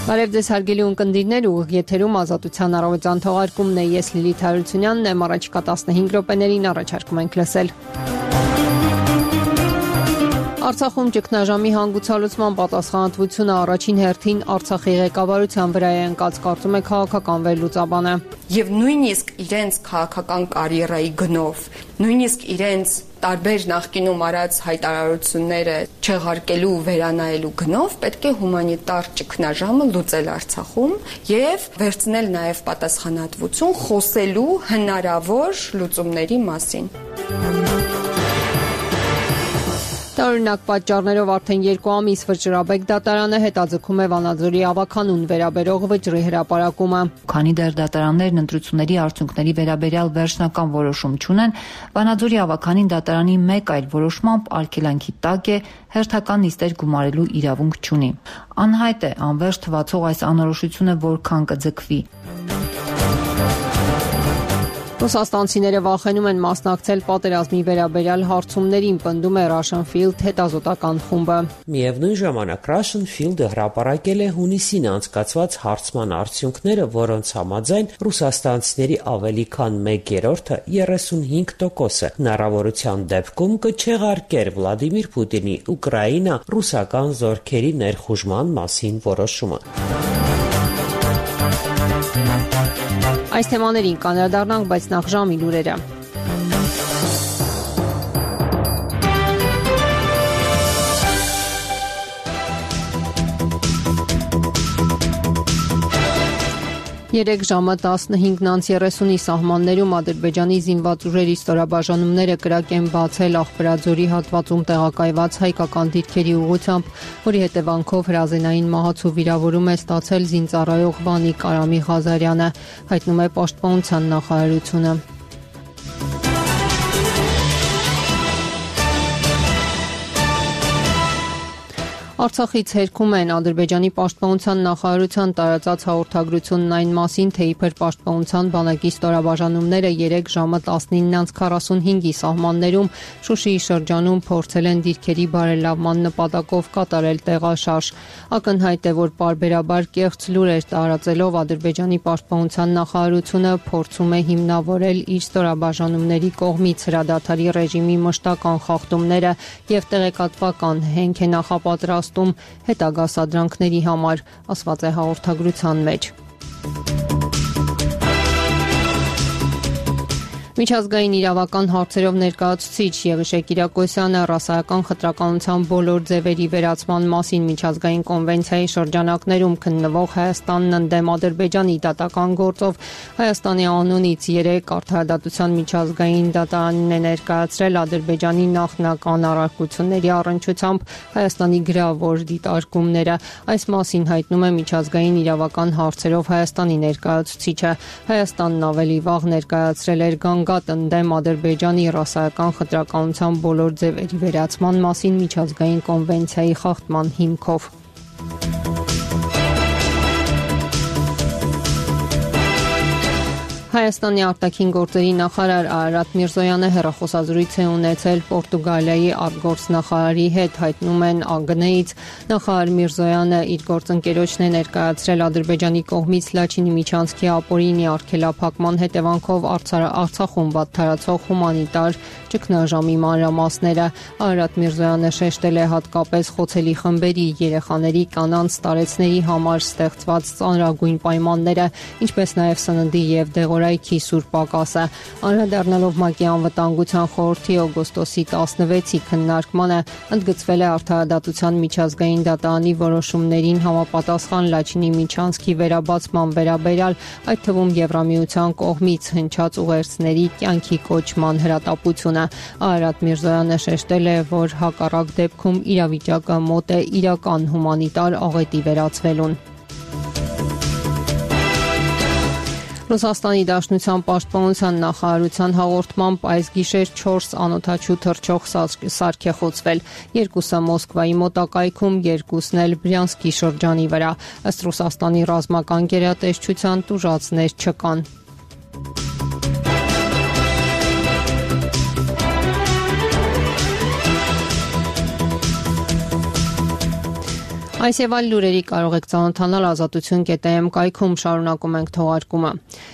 Բարև ձեզ հարգելի ունկնդիրներ, ուղիղ եթերում Ազատության առավոտյան թողարկումն է, ես Լիլիթ Հարությունյանն եմ, առաջիկա 15 րոպեներին առաջարկում ենք լսել։ Արցախում ճգնաժամի հանգուցալուծման պատասխանատվությունը առաջին հերթին Արցախի ղեկավարության վրա է ընկած, կարծում է քաղաքական վերլուծաբանը։ Եվ նույնիսկ իրենց քաղաքական կարիերայի գնով, նույնիսկ իրենց տարբեր նախկինում արած հայտարարությունները չեղարկելու ու վերանայելու գնով պետք է հումանիտար ճգնաժամը լուծել Արցախում եւ վերցնել նաեւ պատասխանատվություն խոսելու հնարավոր լուծումների մասին։ Տարօրինակ պատճառներով արդեն 2 ամիս Վճռաբեկ դատարանը հետաձգում է Վանաձորի ավականուն վերաբերող վճռի հրապարակումը։ Քանի դեռ դատարաններն ընտրությունների արդյունքների վերաբերյալ վերջնական որոշում չունեն, Վանաձորի ավականին դատարանի մեկ այլ որոշմամբ արգելանքի տակ է, հերթական նիստեր գումարելու իրավունք չունի։ Անհայտ է անվերջ թվացող այս անորոշությունը որքան կձգվի։ Ռուսաստանցիները վախենում են մասնակցել պատերազմի վերաբերյալ հարցումներին, պնդում է Russian Field հետազոտական խումբը։ Միևնույն ժամանակ Russian Field-ը հրապարակել է հունիսին անցկացված հարցման արդյունքները, որոնց համաձայն ռուսաստանցիների ավելի քան 1/3-ը 35%-ը հնարավորության դեպքում կչեղարկեր Վլադիմիր Պուտինի Ուկրաինա ռուսական զորքերի ներխուժման մասին որոշումը։ Այս թեմաներին կանդրադառնանք, բայց նախ ժամի լուրերը։ Երեկ ժամը 15:30-ի սահմաններում Ադրբեջանի զինված ուժերի ստորաբաժանումները կրակ են բացել Աղբրաձորի հատվածում տեղակայված հայկական դիրքերի ուղղությամբ, որի հետևանքով հրազենային մահացու վիրավորում է ստացել զինծառայող Վանիկ Արամի Ղազարյանը, հայտնում է Պաշտպանության նախարարությունը։ Արցախից հերքում են Ադրբեջանի պաշտպանության նախարարության տարածած հաղորդագրությունն այն մասին, թե իբր պաշտպանության բանակի ստորաբաժանումները երեկ ժամը 19:45-ի սահմաններում Շուշիի շրջանում փորձել են դիրքերի բարելավման նպատակով կատարել տեղաշարժ։ Ակնհայտ է, որ պարբերաբար կեղծ լուրեր տարածելով Ադրբեջանի պաշտպանության նախարարությունը փորձում է հիմնավորել իր ստորաբաժանումների կողմից հրադադարի ռեժիմի մշտական խախտումները եւ տեղեկատվական հենք է նախապատրաստում հետագա սադրանքների համար, ասված է հաղորդագրության մեջ։ Միջազգային իրավական հարցերով ներկայացուցիչ Եղիշե Կիրակոսյանը ռասայական խտրականության բոլոր ձևերի վերացման մասին միջազգային կոնվենցիայի շրջանակներում քննվող Հայաստանն ընդդեմ Ադրբեջանի դատական գործով Հայաստանի անունից 3 արդարադատության միջազգային դատարանին է ներկայացրել Ադրբեջանի նախնական առարկությունների առնչությամբ Հայաստանի գրավոր դիտարկումները։ Այս մասին հայտնում է միջազգային իրավական հարցերով Հայաստանի ներկայացուցիչը։ Հայաստանն ավելի վաղ ներկայացրել էր գանգատ ընդդեմ Ադրբեջանի ռասայական խտրականության բոլոր ձևերի վերացման մասին միջազգային կոնվենցիայի խախտման հիմքով։ Հայաստանի արտաքին գործերի նախարար Արարատ Միրզոյանը հեռախոսազրույց է ունեցել Պորտուգալիայի արտգործնախարարի հետ, հայտնում են ԱԳՆ-ից։ Նախարար Միրզոյանը իր գործընկերոջն է ներկայացրել Ադրբեջանի կողմից Լաչինի միջանցքի ապօրինի արգելափակման հետևանքով Արցախում վատթարացող հումանիտար ճգնաժամի մանրամասները։ Արարատ Միրզոյանը շեշտել է հատկապես խոցելի խմբերի, երեխաների, կանանց, տարեցների համար ստեղծված ծանրագույն պայմանները, ինչպես նաև սննդի եւ դեղորայքի սուր պակասը։ Անդրադառնալով ՄԱԿ-ի անվտանգության խորհրդի օգոստոսի 16-ի քննարկմանը, ընդգծվել է արդարադատության միջազգային դատարանի որոշումներին համապատասխան Լաչինի միջանցքի վերաբացման վերաբերյալ, այդ թվում Եվրամիության կողմից հնչած ուղերձների կյանքի կոչման հրատապությունը։ Արարատ Միրզոյանը շեշտել է, որ հակառակ դեպքում իրավիճակը մոտ է իրական հումանիտար աղետի վերածվելուն։ Ռուսաստանի Դաշնության պաշտպանության նախարարության հաղորդմամբ այս գիշեր 4 անօդաչու թռչող սարք է խոցվել, 2-ը Մոսկվայի մոտակայքում, 2-ն էլ Բրյանսկի շրջանի վրա։ Ըստ Ռուսաստանի ռազմական գերատեսչության տուժածներ չկան։ Այս եւ այլ լուրերի կարող եք ծանոթանալ ազատություն.am կայքում, շարունակում ենք թողարկումը։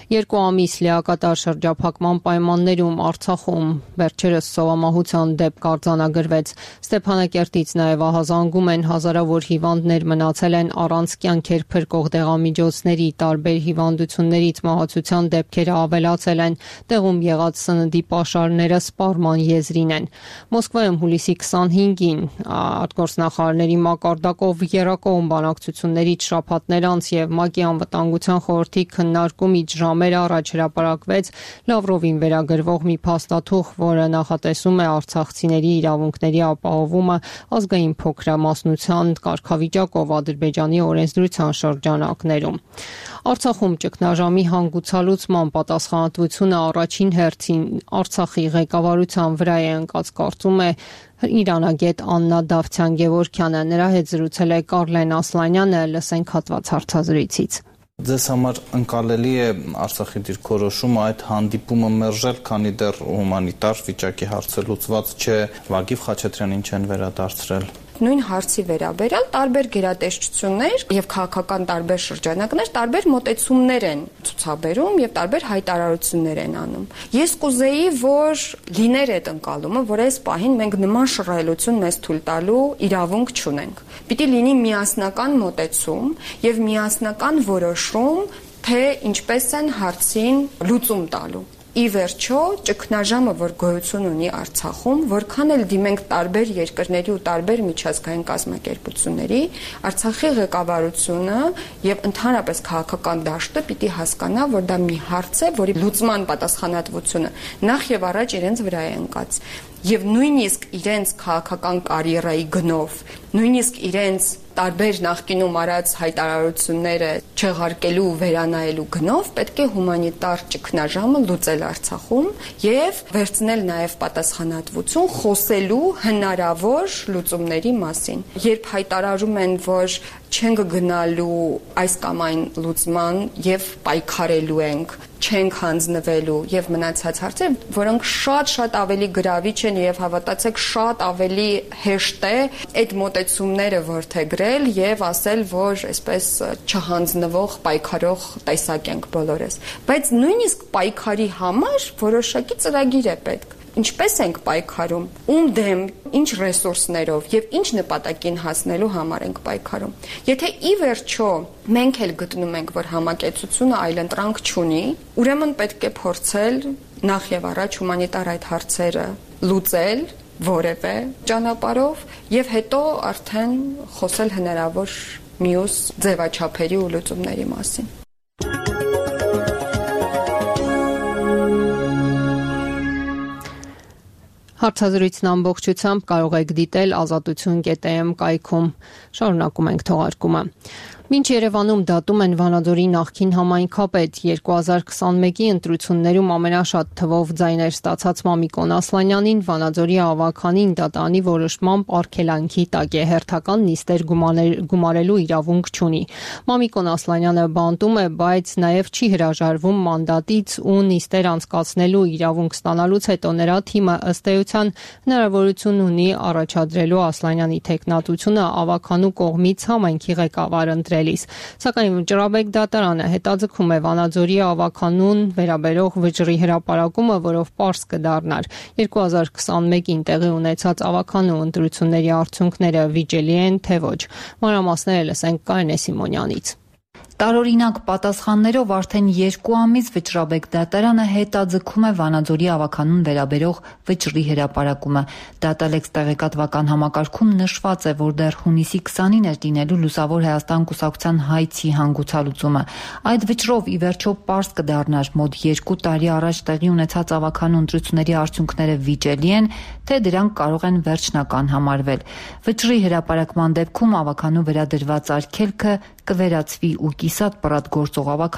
2 ամիս լիակատար շրջափակման պայմաններում Արցախում վերջերս սովամահության դեպք արձանագրվեց։ Ստեփանակերտից նաեւ ահազանգում են հազարավոր հիվանդներ մնացել են առանց կյանքեր փրկող դեղամիջոցների, տարբեր հիվանդություններից մահացության դեպքերը ավելացել են, տեղում եղած սննդի պաշարները սպառման եզրին են։ Մոսկվայում հուլիսի 25-ին արտգործնախարարների մակարդակով երակողմ բանակցություններից շաբաթներ անց եւ ՄԱԿ-ի անվտանգության խորհրդի քննարկումից ժամեր առաջ հրապարակվեց Լավրովին վերագրվող մի փաստաթուղթ, որը նախատեսում է արցախցիների իրավունքների ապահովումը ազգային փոքրամասնության կարգավիճակով Ադրբեջանի օրենսդրության շրջանակներում։ Արցախում ճգնաժամի հանգուցալուծման պատասխանատվությունը առաջին հերթին Արցախի ղեկավարության վրա է ընկած, կարծում է իրանագետ Աննա Դավթյան-Գևորգյանը։ Նրա հետ զրուցել է Կարլեն Ասլանյանը, լսենք հատված հարցազրույցից։ Ձեզ համար ընկալելի է Արցախի դիրքորոշումը այդ հանդիպումը մերժել, քանի դեռ հումանիտար վիճակի հարցը լուծված չէ, Վագիվ Խաչատրյանին չեն վերադարձրել։ Նույն հարցի վերաբերյալ տարբեր գերատեսչություններ եւ քաղաքական տարբեր շրջանակներ տարբեր մոտեցումներ են ցուցաբերում եւ տարբեր հայտարարություններ են անում։ Ես կուզեի, որ լիներ այդ ընկալումը, որ այս պահին մենք նման շռայլություն մեզ թույլ տալու իրավունք չունենք։ Պիտի լինի միասնական մոտեցում եւ միասնական որոշում, թե ինչպես են հարցին լուծում տալու։ Ի վերջո, ճգնաժամը, որ գոյություն ունի Արցախում, որքան էլ դիմենք տարբեր երկրների ու տարբեր միջազգային կազմակերպությունների, Արցախի ղեկավարությունը եւ ընդհանրապես քաղաքական դաշտը պիտի հասկանա, որ դա մի հարց է, որի լուծման պատասխանատվությունը նախ եւ առաջ իրենց վրա է ընկած։ Եվ նույնիսկ իրենց քաղաքական կարիերայի գնով, նույնիսկ իրենց տարբեր նախկինում արած հայտարարությունները չեղարկելու ու վերանայելու գնով պետք է հումանիտար ճգնաժամը լուծել Արցախում եւ վերցնել նաեւ պատասխանատվություն խոսելու հնարավոր լուծումների մասին։ Երբ հայտարարում են, որ չենք գնալու այս կամ այն լուծման եւ պայքարելու ենք, չենք հանձնվելու եւ մնացած հարցեր, որոնք շատ ավելի գրավիչ են եւ հավատացեք շատ ավելի հեշտ է այդ մոտեցումները որդեգրել եւ ասել, որ այսպես չհանձնվող պայքարող տեսակ ենք բոլորս։ Բայց նույնիսկ պայքարի համար որոշակի ծրագիր է պետք։ Ինչպես ենք պայքարում, ում դեմ, ինչ ռեսուրսներով եւ ինչ նպատակին հասնելու համար ենք պայքարում։ Եթե ի վերջո մենք էլ գտնում ենք, որ համակեցությունը այլընտրանք չունի, ուրեմն պետք է փորձել նախ եւ առաջ հումանիտար այդ հարցերը լուծել որևէ ճանապարհով եւ հետո արդեն խոսել հնարավոր մյուս ձևաչափերի ու լուծումների մասին։ Հարցազրույցն ամբողջությամբ կարող եք դիտել ազատություն.am կայքում։ Շարունակում ենք թողարկումը։ Մինչ Երևանում դատում են Վանաձորի նախկին համայնքապետ 2021-ի ընտրություններում ամենաշատ թվով ձայներ ստացած Մամիկոն Ասլանյանին Վանաձորի ավականին դատանի որոշմամբ արգելանքի տակ է, հերթական նիստեր գումարելու իրավունք չունի։ Մամիկոն Ասլանյանը բանտում է, բայց նաև չի հրաժարվում մանդատից ու նիստեր անցկացնելու իրավունք ստանալուց հետո նրա թիմը ըստ էության հնարավորություն ունի առաջադրելու Ասլանյանի թեկնածությունը ավականու կողմից համայնքի ղեկավար ընտրել։ Սակայն Ջրաբեկ դատարանը հետաձգում է Վանաձորի ավականուն վերաբերող վճռի հրապարակումը, որով պարզ կդառնար 2021-ին տեղի ունեցած ավականու ընտրությունների արդյունքները վիճելի են, թե ոչ։ Մանրամասները լսենք Կարինե Սիմոնյանից։ Տարօրինակ պատասխաններով արդեն 2 ամիս Վճռաբեկ դատարանը հետաձգում է Վանաձորի ավականուն վերաբերող վճռի հրապարակումը։ Դատալեքս տեղեկատվական համակարգում նշված է, որ դեռ հունիսի 20-ին էր լինելու Լուսավոր Հայաստան կուսակցության հայցի հանգուցալուծումը։ Այդ վճռով ի վերջո պարզ կդառնար մոտ 2 տարի առաջ տեղի ունեցած ավականու ընտրությունների արդյունքները վիճելի են, թե դրանք կարող են վերջնական համարվել։ Վճռի հրապարակման դեպքում ավականու վերադրված արգելքը կվերածվի ու կիսատ պռատ գործող ավականին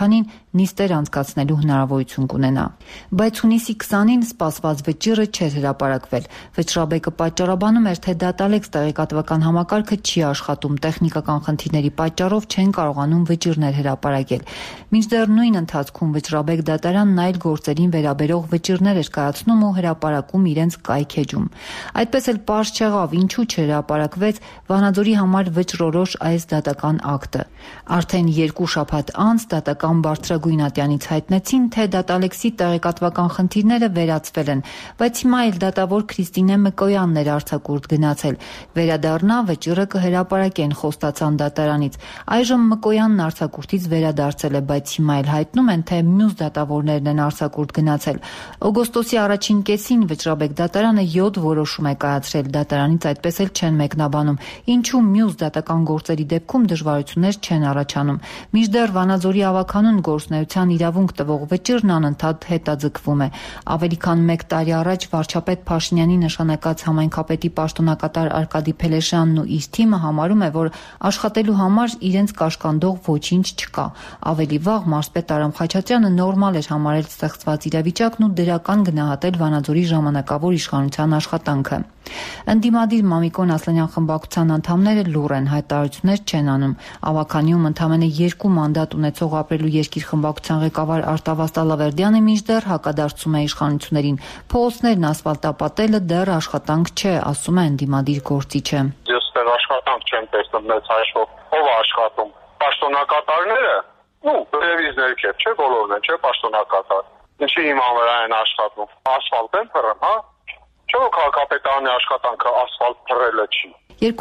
նիստեր անցկացնելու հնարավորություն կունենա։ Բայց հունիսի 20-ին սպասված վճիռը չէր հրապարակվել։ Վճռաբեկը պատճառաբանում էր, թե Dataalex տեղեկատվական համակարգը չի աշխատում, տեխնիկական խնդիրների պատճառով չեն կարողանում վճիռներ հրապարակել։ Մինչդեռ նույն ընթացքում Վճռաբեկ դատարանն այլ գործերին վերաբերող վճիռներ էր կայացնում ու հրապարակում իրենց կայքեջում։ Այդպես էլ պարզ չեղավ ինչու չհրապարակվեց Վանաձորի համար վճռորոշ այս դատական ակտը։ Արդեն 2 շաբաթ անց դատական բարձրագույն ատյանից հայտնեցին, թե Dataalex-ի տեղեկատվական խնդիրները վերացվել են, բայց հիմա էլ դատավոր Քրիստինե Մկոյանն էր արձակուրդ գնացել։ Վերադառնա վճիռը կհրապարակեն, խոստացան դատարանից։ Այժմ Մկոյանն արձակուրդից վերադարձել է, բայց հիմա էլ հայտնում են, թե մյուս դատավորներն են արձակուրդ գնացել։ Օգոստոսի առաջին կեսին Վճռաբեկ դատարանը 7 որոշում է կայացրել, դատարանից այդպես էլ չեն մեկնաբանում, ինչու մյուս դատական գործերի դեպքում դժվարություններ չեն առաջանում։ Մինչդեռ Վանաձորի ավականուն գործունեության իրավունք տվող վճիռն անընդհատ հետաձգվում է։ Ավելի քան 1 տարի առաջ վարչապետ Փաշինյանի նշանակած համայնքապետի պաշտոնակատար Արկադի Փելեշյանն ու իր թիմը համարում է, որ աշխատելու համար իրենց կաշկանդող ոչինչ չկա։ Ավելի վաղ մարզպետ Արամ Խաչատրյանը նորմալ էր համարել ստեղծված իրավիճակն ու դրական գնահատել Վանաձորի ժամանակավոր իշխանության աշխատանքը։ Ընդդիմադիր Մամիկոն Ասլանյան խմբակցության անդամները լուռ են, հայտարարություններ չեն անում։ Ավականիում ընդամենը 2 մանդատ ունեցող Ապրելու երկիր խմբակցության ղեկավար Արտավազդ Ալավերդյանը մինչդեռ հակադարձում է իշխանություններին։ Փողոցներն ասֆալտապատելը դեռ աշխատանք չէ, ասում է ընդդիմադիր գործիչը։ Ես դեռ աշխատանք չեմ տեսնում մեծ հաշվով։ Ո՞վ է աշխատում։ Պաշտոնակատարները։ Տելևիզիոն ներքև, չէ, բոլորն են, չէ, պաշտոնակատար։ Ինչի հիմա վրա են աշխատում։ Ասֆալտ են փռում, հա։ Չէ՞ որ քաղաքապետարանի աշխատանքը ասֆալտ փռելը չի։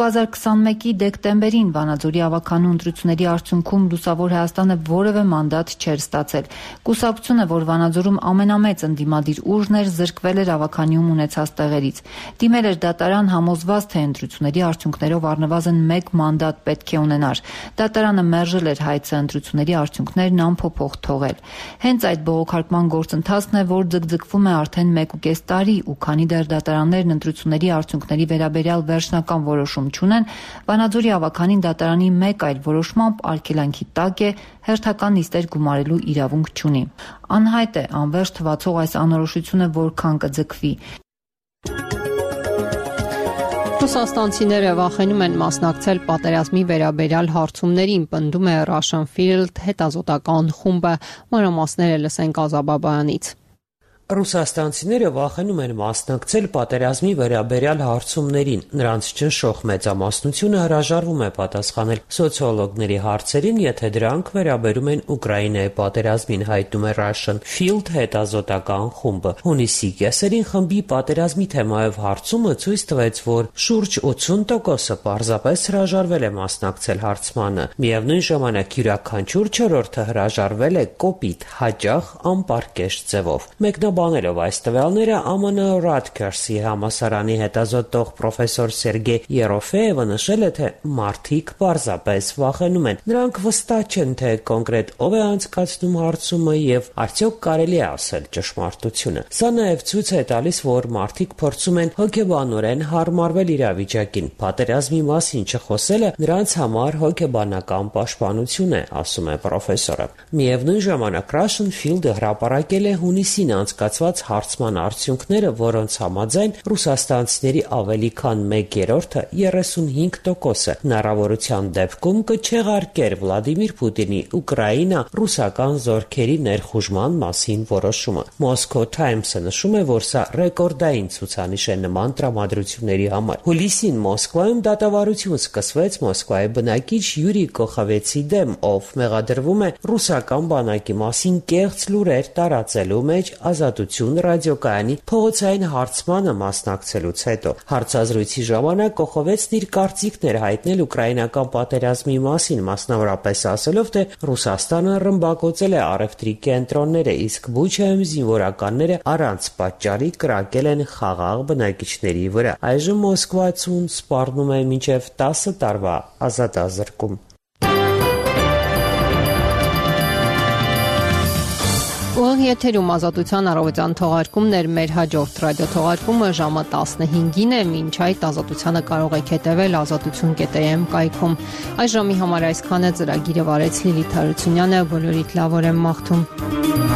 2021-ի դեկտեմբերին Վանաձորի ավականու ընտրությունների արդյունքում Լուսավոր Հայաստանը որևէ մանդատ չէր ստացել։ Կուսակցությունը, որ Վանաձորում ամենամեծ ընդդիմադիր ուժն էր, զրկվել էր ավականիում ունեցած տեղերից։ Դիմել էր դատարան համոզված, թե ընտրությունների արդյունքներով առնվազն 1 մանդատ պետք է ունենար։ Դատարանը մերժել էր հայցը ընտրությունների արդյունքներն անփոփոխ թողել։ Հենց այդ բողոքարկման գործընթացն է, որ ձգձգվում է արդեն 1.5 տարի, ու քանի դեռ դատարաններն ընտրությունների արդյունքների վերաբերյալ վերջնական որոշում չունեն, Վանաձորի ավականին դատարանի մեկ այլ որոշմամբ արգելանքի տակ է, հերթական նիստեր գումարելու իրավունք չունի։ Անհայտ է անվերջ թվացող այս անորոշությունը որքան կձգվի։ Ռուսաստանցիները վախենում են մասնակցել պատերազմի վերաբերյալ հարցումներին, պնդում է Russian Field հետազոտական խումբը։ Մանրամասները լսենք Ազաբ Բաբայանից։ Ռուսաստանցիները վախենում են մասնակցել պատերազմի վերաբերյալ հարցումներին։ Նրանց ճնշող մեծամասնությունը հրաժարվում է պատասխանել սոցիոլոգների հարցերին, եթե դրանք վերաբերում են Ուկրաինայի պատերազմին, հայտնում է Russian Field հետազոտական խումբը։ Հունիսի կեսերին խմբի պատերազմի թեմայով հարցումը ցույց տվեց, որ շուրջ 80%-ը պարզապես հրաժարվել է մասնակցել հարցմանը։ Միևնույն ժամանակ յուրաքանչյուր 4-րդը հրաժարվել է կոպիտ, հաճախ անպարկեշտ ձևով։ Բանելով այս տվյալները ԱՄՆ Rutgers-ի համալսարանի հետազոտող պրոֆեսոր Սերգեյ Երոֆեևը նշել է, թե մարդիկ պարզապես վախենում են։ Նրանք վստահ չեն, թե կոնկրետ ով է անցկացնում հարցումը եւ արդյոք կարելի է ասել ճշմարտությունը։ Սա նաեւ ցույց է տալիս, որ մարդիկ փորձում են հոգեբանորեն հարմարվել իրավիճակին։ Պատերազմի մասին չխոսելը նրանց համար հոգեբանական պաշտպանություն է, ասում է պրոֆեսորը։ Միևնույն ժամանակ Russian Field-ը հրապարակել է հունիսին անցկացված հարցման արդյունքները, որոնց համաձայն ռուսաստանցիների ավելի քան 1/3-ը 35%-ը հնարավորության դեպքում կչեղարկեր Վլադիմիր Պուտինի Ուկրաինա ռուսական զորքերի ներխուժման մասին որոշումը։ Moscow Times-ը նշում է, որ սա ռեկորդային ցուցանիշ է նման տրամադրությունների համար։ Հուլիսին Մոսկվայում դատավարություն սկսվեց Մոսկվայի բնակիչ Յուրի Կոխավեցի դեմ, ով մեղադրվում է ռուսական բանակի մասին կեղծ լուրեր տարածելու մեջ Ազատություն ռադիոկայանի փողոցային հարցմանը մասնակցելուց հետո։ Հարցազրույցի ժամանակ Կոխովեցն իր կարծիքն էր հայտնել ուկրաինական պատերազմի մասին, մասնավորապես ասելով, թե Ռուսաստանը ռմբակոծել է առևտրի կենտրոնները, իսկ Բուչայում զինվորականները առանց պատճառի կրակել են խաղաղ բնակիչների վրա։ Այժմ Մոսկվայցուն սպառնում է մինչև 10 տարվա ազատազրկում։ Ուղիղ եթերում Ազատության առավոտյան թողարկումն էր, մեր հաջորդ ռադիոթողարկումը ժամը 15-ին է, մինչ այդ Ազատությանը կարող եք հետևել azatutun.am կայքում։ Այս ժամի համար այսքան է, ծրագիրը վարեց Լիլիթ Հարությունյանը, բոլորիդ լավ օր եմ մաղթում։